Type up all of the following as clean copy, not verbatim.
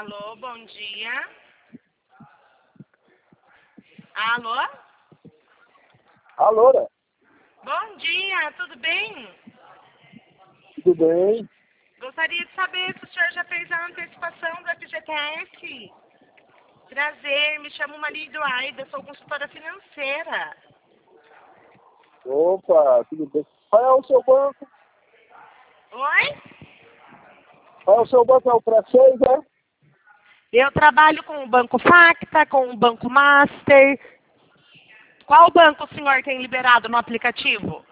Alô, bom dia. Alô? Alô, né? Bom dia, tudo bem? Tudo bem? Gostaria de saber se o senhor já fez a antecipação do FGTS. Prazer, me chamo Maria Eduarda, sou consultora financeira. Opa, tudo bem. Qual é o seu banco? Oi? Qual é o seu banco? É o Pré-6, né? Eu trabalho com o Banco Facta, com o Banco Master. Qual banco o senhor tem liberado no aplicativo?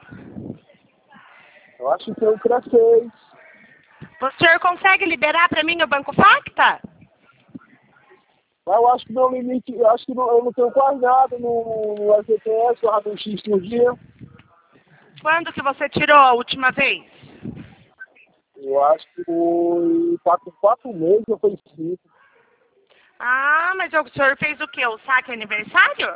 Eu acho que tem o Pré-6. O senhor consegue liberar para mim o Banco Facta? Mas eu acho que meu limite, eu acho que eu não tenho quase nada no FGTS, eu abro um X por dia. Quando que você tirou a última vez? Eu acho que tá com 4 meses, eu fiz 5. Ah, mas o senhor fez o quê? O saque aniversário?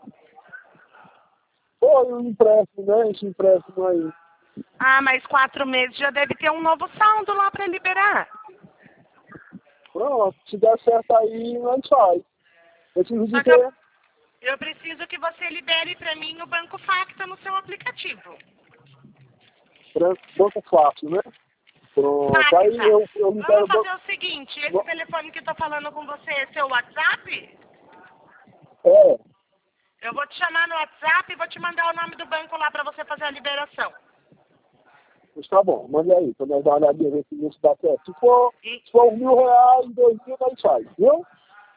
Foi um empréstimo, né? Esse empréstimo aí. Ah, mas 4 meses já deve ter um novo saldo lá para liberar. Pronto, se der certo aí, nós faz. Preciso Só de que quê? eu preciso que você libere para mim o Banco Facta no seu aplicativo. Banco fácil, né? Pronto, aí Facta. eu libero Vamos o fazer banco. o seguinte, esse telefone que eu tô falando com você é seu WhatsApp? É, Eu vou te chamar no WhatsApp e vou te mandar o nome do banco lá para você fazer a liberação. mas tá bom, manda aí, pra nós dar uma olhadinha, ver se isso dá certo. Se for E... R$ 1.000, 2.000, nós faz, viu?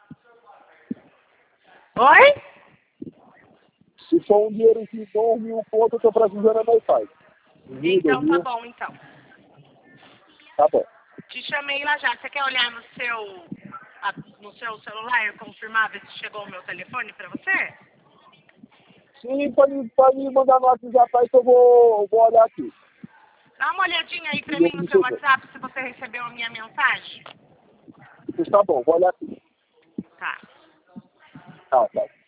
Oi? Se for um dinheiro de 2.000 pontos, eu tô precisando, nós faz. 1.000, Então tá 2.000, bom, então. tá bom. Te chamei lá já. Você quer olhar no seu celular e confirmar ver se chegou o meu telefone para você? Sim, pode me mandar no WhatsApp aí que eu vou olhar aqui. Dá uma olhadinha aí para E eu mim no me seu souber. WhatsApp se você recebeu a minha mensagem. Tá bom, vou olhar aqui. Tá. Tá, tá.